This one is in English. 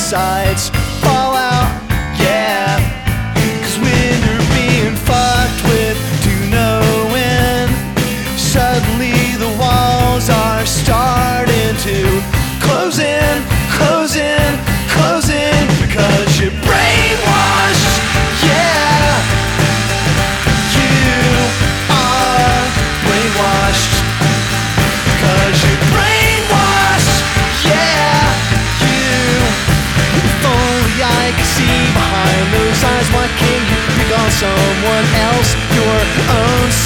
sides fall out, yeah. 'Cause when you're being fucked with to no end, suddenly the walls are starting to close in, close in, close in. Because you're brainwashed, yeah. You are brainwashed. 'Cause you're brainwashed, yeah. If only I could see behind those eyes. Why can't you pick on someone else?